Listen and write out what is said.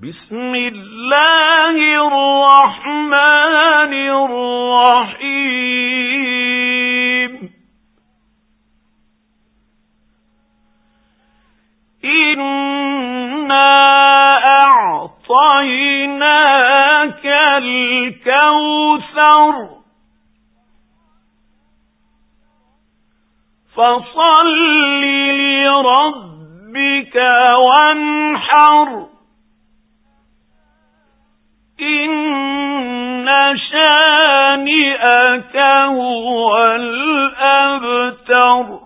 بسم الله الرحمن الرحيم إنا أعطيناك الكوثر فصل لربك وانحر إن شانئك هو الأبتر.